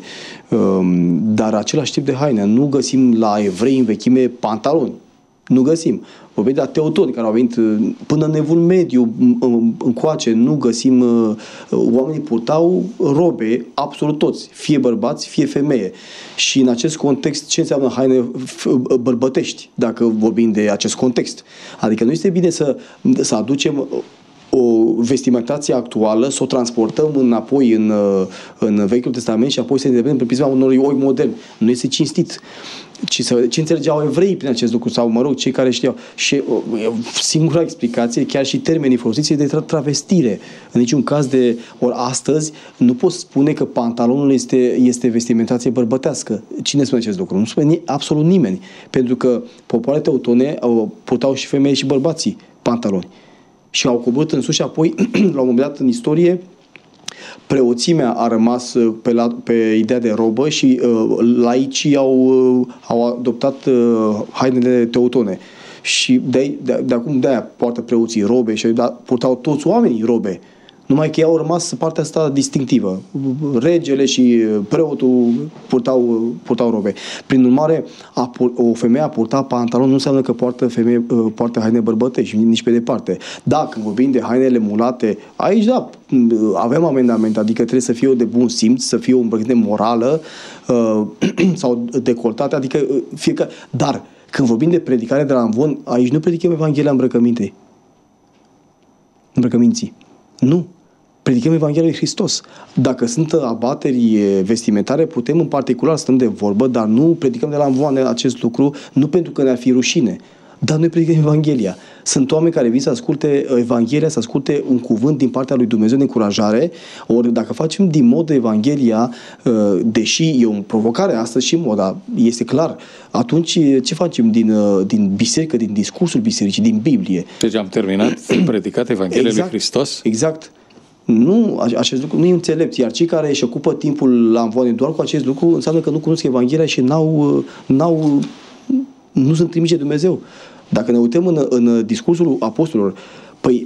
Dar același tip de haine. Nu găsim la evrei în vechime pantaloni. Nu găsim. Vorbim de la teutoni care au venit până în Evul Mediu încoace. Nu găsim. Oamenii purtau robe, absolut toți, fie bărbați, fie femeie. Și în acest context, ce înseamnă haine bărbătești, dacă vorbim de acest context? Adică nu este bine să aducem o vestimentație actuală, să o transportăm înapoi în Vechiul Testament și apoi să ne vedem pe prisma unor oi moderni. Nu este cinstit. Ce înțelegeau evreii prin acest lucru, sau, mă rog, cei care știau. Și singura explicație, chiar și termenii folosiți, de travestire. În niciun caz ori astăzi, nu poți spune că pantalonul este vestimentație bărbătească. Cine spune acest lucru? Nu spune absolut nimeni. Pentru că popoarele teutone purtau și femei și bărbații pantaloni. Și au coborât în sus și apoi, la un moment dat în istorie, preoțimea a rămas pe ideea de robă și laicii au adoptat hainele teutone. Și de acum de-aia poartă preoții robe și purtau toți oamenii robe. Numai că ei au rămas partea asta distinctivă. Regele și preotul purtau robe. Prin urmare, o femeie a purta pantalon nu înseamnă că poartă haine bărbătești, nici pe departe. Dacă vorbim de hainele mulate, aici da, avem amendament, adică trebuie să fie de bun simț, să fie o îmbrăcăminte morală sau decoltate, adică fiecare. Dar când vorbim de predicare de la amvon, aici nu predicăm Evanghelia îmbrăcăminții. Nu. Predicăm Evanghelia lui Hristos. Dacă sunt abateri vestimentare, putem în particular stăm de vorbă, dar nu predicăm de la amvoane acest lucru, nu pentru că ne-ar fi rușine, dar noi predicăm Evanghelia. Sunt oameni care vin să asculte Evanghelia, să asculte un cuvânt din partea lui Dumnezeu de încurajare, ori dacă facem din mod Evanghelia, deși e o provocare astăzi și moda, este clar, atunci ce facem din biserică, din discursul bisericii, din Biblie? Deci am terminat predicat Evanghelia lui Hristos? Exact. Nu, acest lucru nu e înțelept, iar cei care își ocupă timpul la amvoane doar cu acest lucru înseamnă că nu cunosc Evanghelia și nu sunt trimiși de Dumnezeu. Dacă ne uităm în discursul apostolilor, păi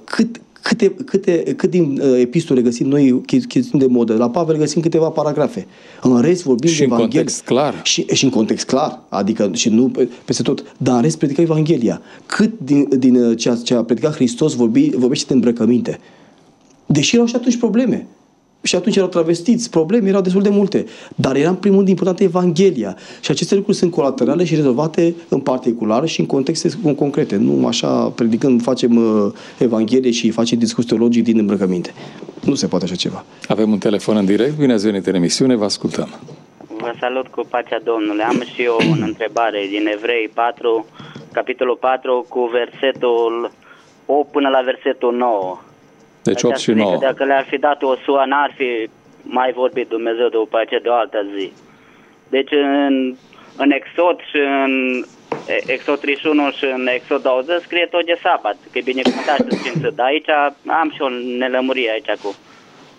cât din epistole găsim noi chestiuni de modă? La Pavel găsim câteva paragrafe. În rest vorbim și de Evanghelie. Și în context clar. Și în context clar. Adică și nu peste tot. Dar în rest predică Evanghelia. Cât din ceea ce a predicat Hristos vorbește de îmbrăcăminte. Deși erau și atunci probleme. Și atunci erau travestiți, probleme erau destul de multe. Dar era în primul rând importantă Evanghelia. Și aceste lucruri sunt colaterale și rezolvate în particular și în contexte concrete. Nu așa, predicând, facem Evanghelie și facem discurs teologic din îmbrăcăminte. Nu se poate așa ceva. Avem un telefon în direct. Bine ați venit în emisiune, vă ascultăm. Vă salut cu pacea Domnului. Am și eu o întrebare din Evrei 4, capitolul 4, cu versetul 8 până la versetul 9. Deci 8 și 9. Dacă le-ar fi dat o sua, n-ar fi mai vorbit Dumnezeu după aceea de o altă zi. Deci în Exod și în Exod 31 și în Exod 20 scrie tot de sabat, că e binecuvântat și sfințit. Dar aici am și o nelămurire aici cu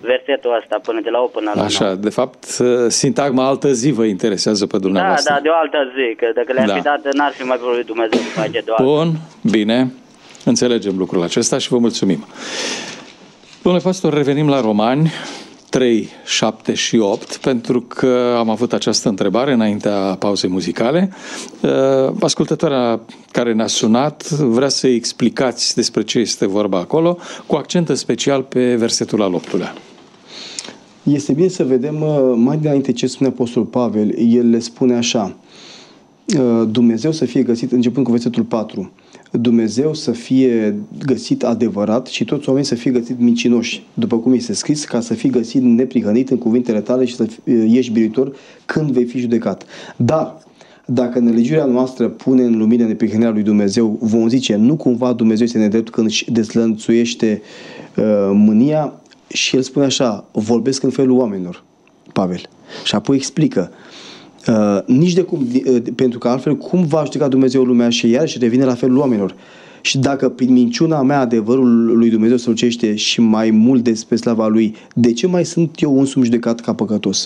versetul ăsta până de la 8 până la 9. Așa, de fapt, sintagma altă zi vă interesează pe dumneavoastră. Da, de o altă zi, că dacă le-ar fi dat, n-ar fi mai vorbit Dumnezeu după aceea de o altă. Bun, bine, înțelegem lucrul acesta și vă mulțumim. Domnule pastor, revenim la Romani 3, 7 și 8, pentru că am avut această întrebare înaintea pauzei muzicale. Ascultătoarea care ne-a sunat vrea să explicați despre ce este vorba acolo, cu accent special pe versetul al 8-lea. Este bine să vedem mai dinainte ce spune Apostolul Pavel. El le spune așa: Dumnezeu să fie găsit, începând cu versetul 4, Dumnezeu să fie găsit adevărat și toți oamenii să fie găsit mincinoși, după cum este scris, ca să fii găsit neprihănit în cuvintele tale și să ieși biruitor când vei fi judecat. Dar dacă nelegiuirea noastră pune în lumină neprihănirea lui Dumnezeu, vom zice, nu cumva Dumnezeu este nedrept când își deslănțuiește mânia? Și el spune așa: vorbesc în felul oamenilor, Pavel. Și apoi explică, nici de cum, pentru că altfel cum va judeca Dumnezeu lumea? Și iarăși revine la felul oamenilor. Și dacă prin minciuna mea adevărul lui Dumnezeu se lucește și mai mult despre slava lui, de ce mai sunt eu însumi judecat ca păcătos?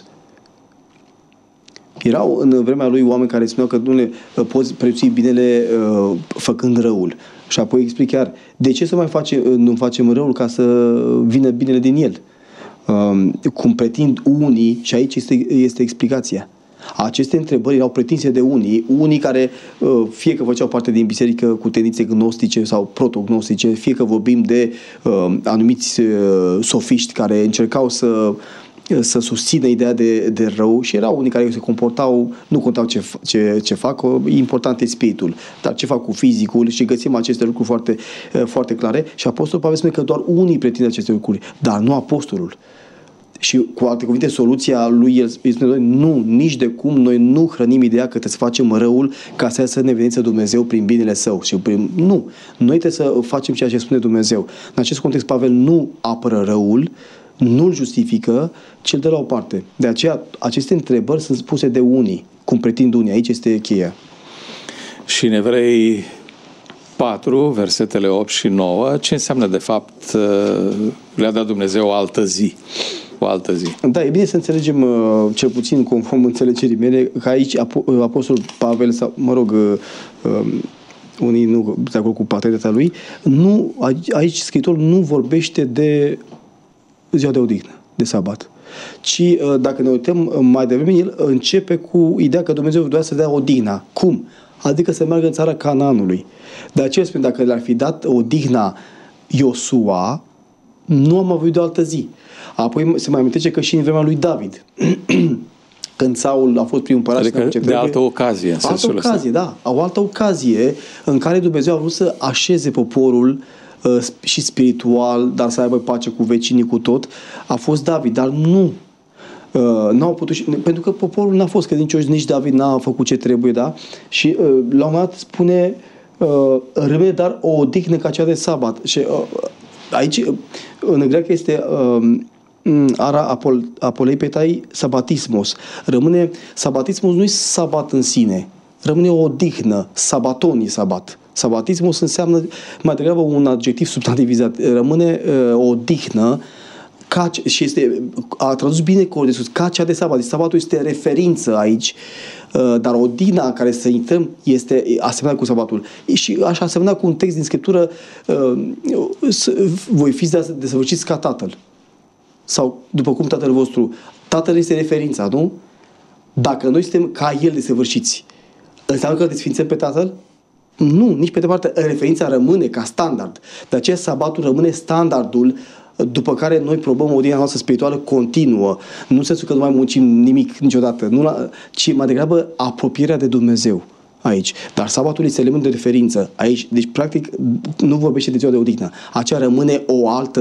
Erau în vremea lui oameni care spuneau că nu poți prețui binele făcând răul. Și apoi explic chiar, de ce să nu facem răul ca să vină binele din el? Cum pretind unii, și aici este explicația. Aceste întrebări erau pretinse de unii care fie că făceau parte din biserică cu tendințe gnostice sau protognostice, fie că vorbim de anumiți sofiști care încercau să susțină ideea de rău, și erau unii care se comportau, nu contau ce fac, important e spiritul, dar ce fac cu fizicul, și găsim aceste lucruri foarte, foarte clare. Și Apostolul Pavel spune că doar unii pretind aceste lucruri, dar nu apostolul. Și cu alte cuvinte, soluția lui el spune: nu, nici de cum, noi nu hrănim ideea că trebuie să facem răul ca să ne evidențe Dumnezeu prin binele său. Nu, noi trebuie să facem ceea ce spune Dumnezeu. În acest context, Pavel nu apără răul, nu-l justifică, ci îl dă la o parte. De aceea, aceste întrebări sunt spuse de unii, cum pretind unii. Aici este cheia. Și în Evrei 4, versetele 8 și 9, ce înseamnă de fapt le-a dat Dumnezeu o altă zi? O altă zi. Da, e bine să înțelegem, cel puțin conform înțelegerii mele, că aici Apostolul Pavel, sau, unii nu de acord cu paternitatea lui, aici Scriitorul nu vorbește de ziua de odihnă, de sabat. Ci, dacă ne uităm mai devreme, el începe cu ideea că Dumnezeu vrea să dea odihna. Cum? Adică să meargă în țara Canaanului. De aceea spune, dacă le-ar fi dat odihna Iosua, nu am avut de o altă zi. Apoi se mai amintește că și în vremea lui David, când Saul a fost primul împărat, adică de altă ocazie, în sensul ăsta. Da, o altă ocazie în care Dumnezeu a vrut să așeze poporul și spiritual, dar să aibă pace cu vecinii, cu tot, a fost David, dar n-au putut, pentru că poporul n-a fost credincios, nici David n-a făcut ce trebuie, da? Și la un moment dat spune, rămâne dar o odihnă ca cea de sabat. Și aici, în greacă este ara apoleipetai sabatismos. Sabatismos nu e sabat în sine, rămâne o odihnă, sabaton e sabat. Sabatismos înseamnă mai degrabă un adjectiv substantivizat. Rămâne o odihnă și a tradus bine corul de sus, ca cea de sabat. Sabatul este referință aici, dar odihna în care să intrăm este asemănată cu sabatul. Și așa asemăna cu un text din Scriptură, voi fiți desăvârșiți ca Tatăl. Sau după cum Tatăl vostru. Tatăl este referința, nu? Dacă noi suntem ca El desăvârșiți, înseamnă că îl desfințăm pe Tatăl? Nu, nici pe departe. Referința rămâne ca standard. De aceea sabatul rămâne standardul după care noi probăm odihna noastră spirituală continuă. Nu în sensul că nu mai muncim nimic niciodată, ci mai degrabă apropierea de Dumnezeu aici. Dar sabatul este element de referință aici. Deci, practic, nu vorbește de ziua de odihnă. Aceea rămâne o altă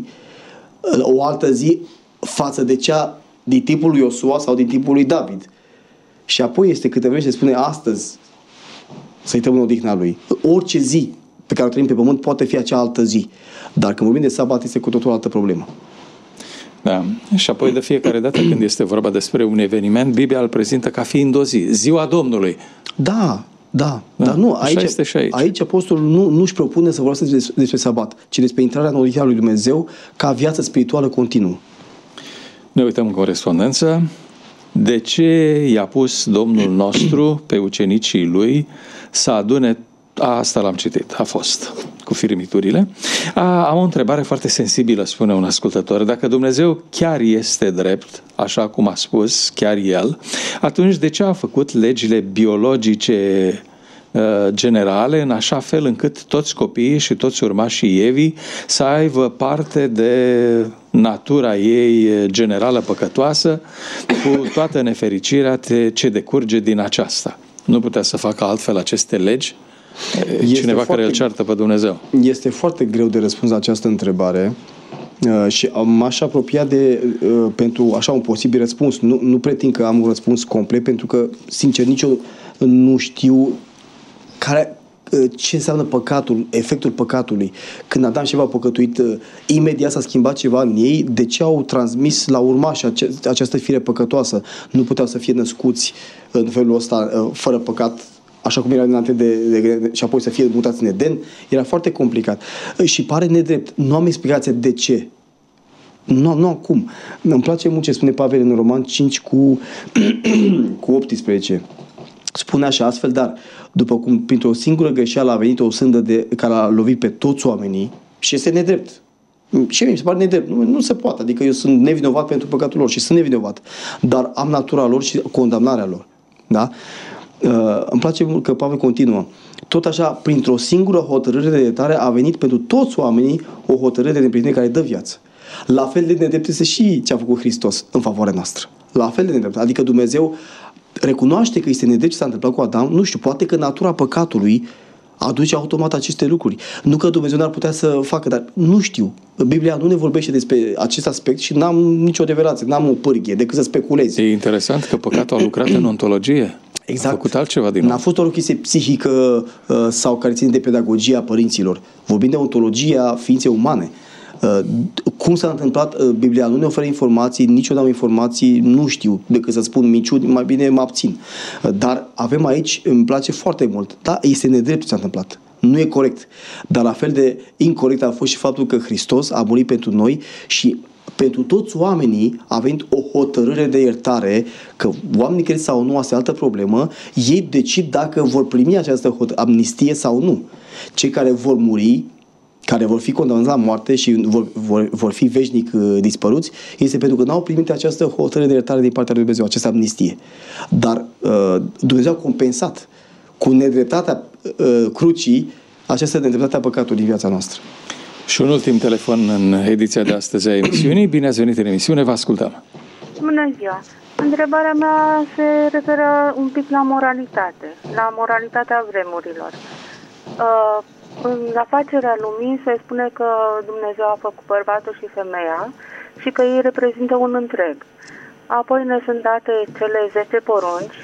zi față de cea din timpul lui Iosua sau din timpul lui David. Și apoi este câte vreme se spune astăzi să intrăm în odihna lui. Orice zi pe care o trăim pe pământ poate fi acea altă zi. Dar când vorbim de sabat este cu totul o altă problemă. Da. Și apoi de fiecare dată când este vorba despre un eveniment, Biblia îl prezintă ca fiind o zi. Ziua Domnului. Da. Dar nu, aici apostolul nu își propune să vorbească despre sabat, ci despre intrarea în odihna lui Dumnezeu ca viață spirituală continuă. Ne uităm în corespondență. De ce i-a pus Domnul nostru pe ucenicii lui să adune... Asta l-am citit, a fost cu firimiturile. Am o întrebare foarte sensibilă, spune un ascultător. Dacă Dumnezeu chiar este drept, așa cum a spus chiar El, atunci de ce a făcut legile biologice generale în așa fel încât toți copiii și toți urmașii Evii să aibă parte de natura ei generală păcătoasă, cu toată nefericirea ce decurge din aceasta? Nu putea să facă altfel aceste legi? Cineva care îl ceartă pe Dumnezeu. Este foarte greu de răspuns la această întrebare și m-aș apropia pentru așa un posibil răspuns. Nu pretind că am un răspuns complet, pentru că, sincer, nici eu nu știu ce înseamnă păcatul, efectul păcatului. Când Adam și Eva au păcătuit, imediat s-a schimbat ceva în ei. De ce au transmis la urmași această fire păcătoasă? Nu puteau să fie născuți în felul ăsta, fără păcat, așa cum era înainte și apoi să fie mutați în Eden. Era foarte complicat. Și pare nedrept. Nu am explicație de ce. Nu acum. Îmi place mult ce spune Pavel în Roman 5 cu 18. Spune așa: astfel, dar după cum printr-o singură greșeală a venit o sândă care a lovit pe toți oamenii, și este nedrept. Și mie mi se pare nedrept. Nu se poate. Adică eu sunt nevinovat pentru păcatul lor și sunt nevinovat. Dar am natura lor și condamnarea lor. Da? Îmi place mult că Pavel continuă. Tot așa, printr-o singură hotărâre de iertare a venit pentru toți oamenii o hotărâre de împlinire care dă viață. La fel de nedrept este și ce a făcut Hristos în favoarea noastră. La fel de nedrept. Adică Dumnezeu recunoaște că este nedrept ce s-a întâmplat cu Adam. Nu știu, poate că natura păcatului aduce automat aceste lucruri. Nu că Dumnezeu n-ar putea să facă, dar nu știu. Biblia nu ne vorbește despre acest aspect și n-am nicio revelație, n-am o pârghie decât să speculez. E interesant că păcatul a lucrat în ontologie. Exact. A făcut altceva din nou. N-a fost doar o chestie psihică sau care ține de pedagogia părinților. Vorbim de ontologia ființei umane. Cum s-a întâmplat, Biblia nu ne oferă informații, nici eu n-am informații, nu știu decât să spun minciuni, mai bine mă abțin. Dar avem aici, îmi place foarte mult. Da, este nedrept ce s-a întâmplat. Nu e corect. Dar la fel de incorect a fost și faptul că Hristos a murit pentru noi și pentru toți oamenii a venit o hotărâre de iertare, că oamenii cred sau nu, asta e altă problemă, ei decid dacă vor primi această amnistie sau nu. Cei care vor muri, care vor fi condamnați la moarte și vor fi veșnic dispăruți, este pentru că n-au primit această hotărâre de iertare din partea lui Dumnezeu, această amnistie. Dar Dumnezeu a compensat cu nedreptatea crucii această nedreptate a păcatului din viața noastră. Și un ultim telefon în ediția de astăzi a emisiunii. Bine ați venit în emisiune, vă ascultăm. Bună ziua! Întrebarea mea se referă un pic la moralitate, la moralitatea vremurilor. În afacerea lumii se spune că Dumnezeu a făcut bărbatul și femeia și că ei reprezintă un întreg. Apoi ne sunt date cele 10 porunci.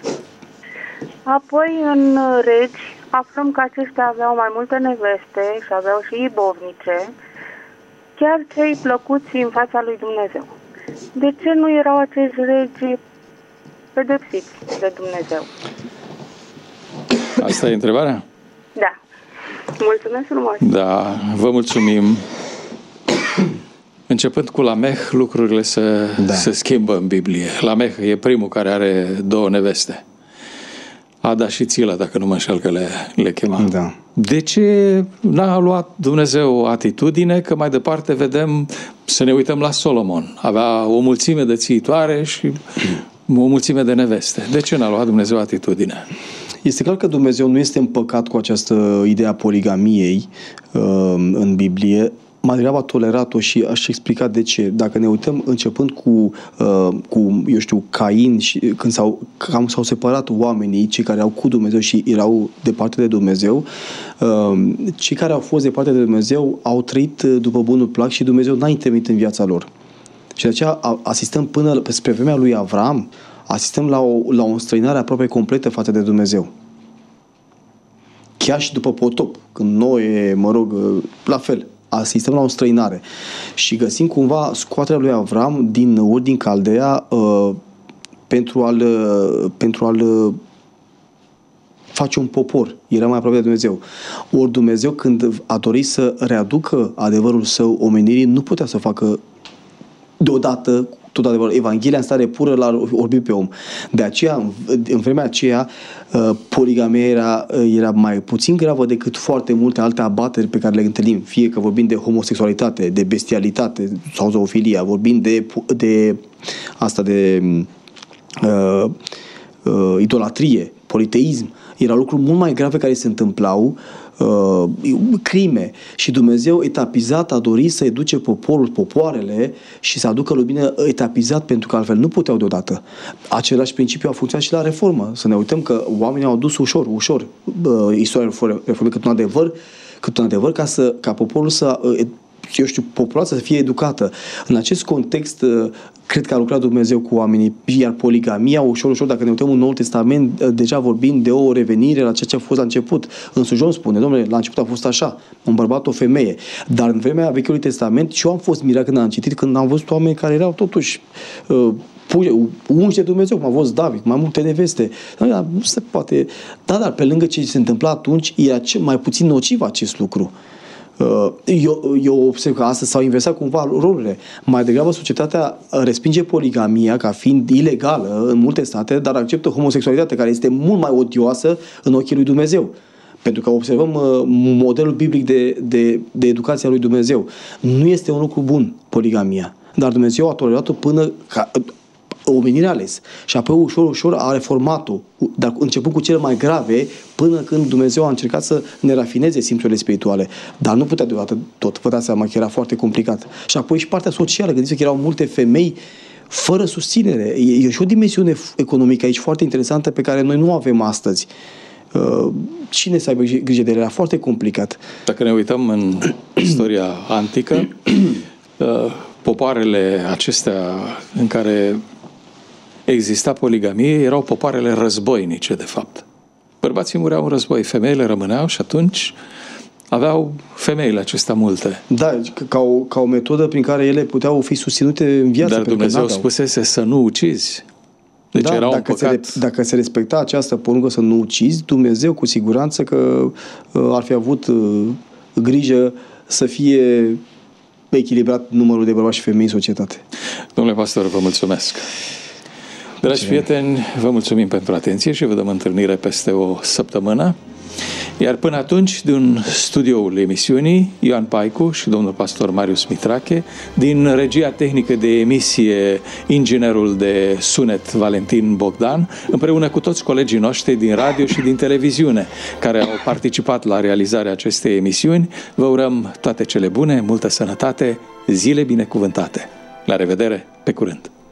Apoi în regi aflăm că aceștia aveau mai multe neveste și aveau și ibovnice, chiar cei plăcuți în fața lui Dumnezeu. De ce nu erau acești regi pedepsiți de Dumnezeu? Asta e întrebarea? Da. Mulțumesc frumos! Da, vă mulțumim. Începând cu Lameh, lucrurile se schimbă în Biblie. Lameh e primul care are 2 neveste. Ada și Țila, dacă nu mă înșel că le chema. Da. De ce n-a luat Dumnezeu atitudine? Că mai departe vedem, să ne uităm la Solomon. Avea o mulțime de țiitoare și o mulțime de neveste. De ce n-a luat Dumnezeu atitudine? Este clar că Dumnezeu nu este împăcat cu această idee a poligamiei în Biblie. Mai degrabă a tolerat-o și aș explica de ce. Dacă ne uităm începând cu eu știu, Cain, și când s-au separat oamenii, cei care erau cu Dumnezeu și erau departe de Dumnezeu, cei care au fost departe de Dumnezeu au trăit după bunul plac și Dumnezeu n-a intervenit în viața lor. Și de aceea asistăm până spre vremea lui Avram, asistăm la o înstrăinare aproape completă față de Dumnezeu. Chiar și după potop, când Noe, la fel, asistăm la o străinare. Și găsim cumva scoaterea lui Avram din Ur din Caldea pentru a-l face un popor. Era mai aproape de Dumnezeu. Ori Dumnezeu, când a dorit să readucă adevărul său omenirii, nu putea să facă deodată tot adevărul. Evanghelia în stare pură l-a orbit pe om. De aceea, în vremea aceea, poligamia era mai puțin gravă decât foarte multe alte abateri pe care le întâlnim. Fie că vorbim de homosexualitate, de bestialitate sau zoofilia, vorbim de idolatrie, politeism. Erau lucruri mult mai grave care se întâmplau, crime, și Dumnezeu etapizat a dorit să educe popoarele și să aducă lumină etapizat, pentru că altfel nu puteau deodată. Același principiu a funcționat și la reformă. Să ne uităm că oamenii au adus ușor istoria reformei cât un adevăr ca poporul populația să fie educată. În acest context, cred că a lucrat Dumnezeu cu oamenii, iar poligamia, ușor, dacă ne uităm în Noul Testament, deja vorbim de o revenire la ceea ce a fost la început. Însuși John spune, domnule, la început a fost așa, un bărbat, o femeie. Dar în vremea Vechiului Testament, și eu am fost mirat când am citit, când am văzut oameni care erau totuși unși de Dumnezeu, cum a fost David, mai multe neveste. Nu se poate. Dar pe lângă ce se întâmpla atunci, era mai puțin nociv acest lucru. Eu observ că astăzi s-au inversat cumva rolurile. Mai degrabă societatea respinge poligamia ca fiind ilegală în multe state, dar acceptă homosexualitatea, care este mult mai odioasă în ochii lui Dumnezeu. Pentru că observăm modelul biblic de educație a lui Dumnezeu. Nu este un lucru bun poligamia, dar Dumnezeu a tolerat-o până omenirea ales. Și apoi ușor a reformat-o, dar începând cu cele mai grave, până când Dumnezeu a încercat să ne rafineze simțurile spirituale. Dar nu putea deodată tot. Vă dați seama că era foarte complicat. Și apoi și partea socială. Gândiți-vă că erau multe femei fără susținere. E și o dimensiune economică aici foarte interesantă pe care noi nu avem astăzi. Cine să aibă grijă de ele? Era foarte complicat. Dacă ne uităm în istoria antică, popoarele acestea în care exista poligamie erau popoarele războinice, de fapt. Bărbații mureau în război, femeile rămâneau și atunci aveau femeile acestea multe. Da, ca o metodă prin care ele puteau fi susținute în viață. Dar Dumnezeu spusese să nu ucizi. Deci era un păcat. Dacă se respecta această poruncă să nu ucizi, Dumnezeu cu siguranță că ar fi avut grijă să fie echilibrat numărul de bărbați și femei în societate. Domnule pastor, vă mulțumesc. Dragi prieteni, vă mulțumim pentru atenție și vă dăm întâlnire peste o săptămână. Iar până atunci, din studioul emisiunii, Ioan Paicu și domnul pastor Marius Mitrache, din regia tehnică de emisie, inginerul de sunet Valentin Bogdan, împreună cu toți colegii noștri din radio și din televiziune, care au participat la realizarea acestei emisiuni, vă urăm toate cele bune, multă sănătate, zile binecuvântate. La revedere, pe curând!